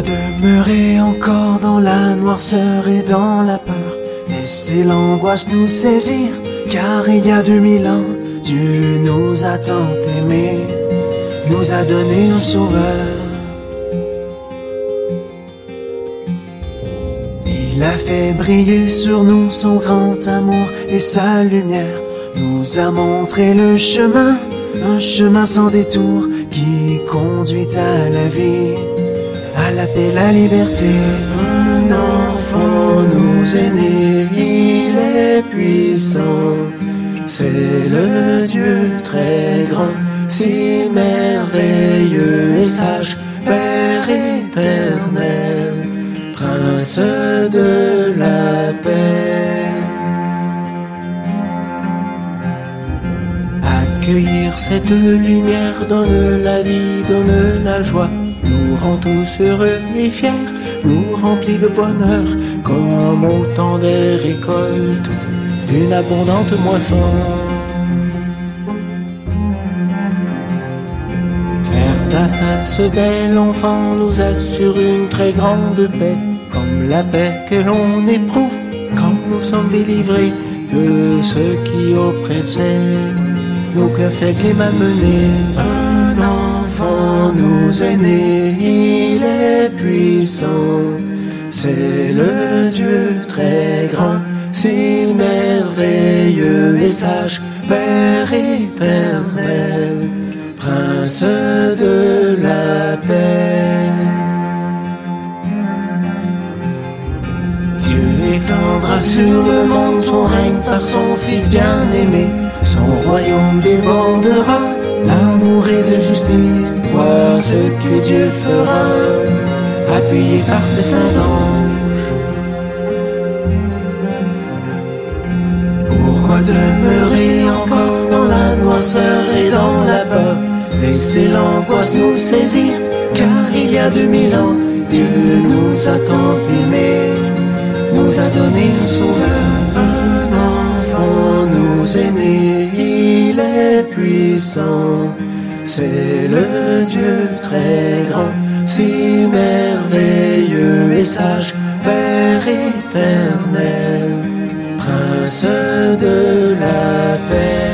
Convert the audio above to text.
Demeurer encore dans la noirceur et dans la peur, laisser l'angoisse nous saisir, car il y a 2000 ans, Dieu nous a tant aimés, nous a donné un sauveur. Il a fait briller sur nous son grand amour et sa lumière, nous a montré le chemin, un chemin sans détour qui conduit à la vie, à la paix, la liberté. Un enfant nous est né, il est puissant, c'est le Dieu très grand, si merveilleux et sage, Père éternel, Prince de la paix. Accueillir cette lumière donne la vie, donne la joie, nous rend tous heureux et fiers, nous remplit de bonheur, comme au temps des récoltes, d'une abondante moisson. Faire place à ce bel enfant nous assure une très grande paix, comme la paix que l'on éprouve quand nous sommes délivrés de ceux qui oppressaient nos cœurs faibles et malmenés. Un enfant nous est né, il est puissant, c'est le Dieu très grand, si merveilleux et sage, Père éternel, Prince de la paix. Dieu étendra sur le monde son règne par son Fils bien-aimé, son royaume débordera d'amour et de justice. Vois ce que Dieu fera, appuyé par ses saints anges. Pourquoi demeurer encore dans la noirceur et dans la peur, laisser l'angoisse nous saisir, car il y a 2000 ans, Dieu nous a tant aimés, nous a donné un sauveur. Un enfant nous est né, il est puissant, c'est le Dieu très grand, si merveilleux et sage, Père éternel, Prince de la paix.